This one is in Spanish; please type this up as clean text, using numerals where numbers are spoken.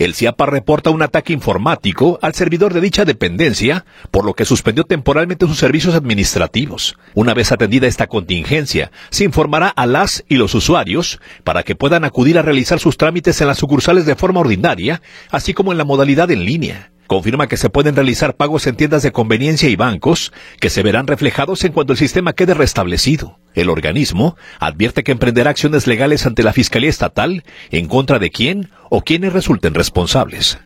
El CIAPA reporta un ataque informático al servidor de dicha dependencia, por lo que suspendió temporalmente sus servicios administrativos. Una vez atendida esta contingencia, se informará a las y los usuarios para que puedan acudir a realizar sus trámites en las sucursales de forma ordinaria, así como en la modalidad en línea. Confirma que se pueden realizar pagos en tiendas de conveniencia y bancos, que se verán reflejados en cuanto el sistema quede restablecido. El organismo advierte que emprenderá acciones legales ante la Fiscalía Estatal en contra de quien o quienes resulten responsables.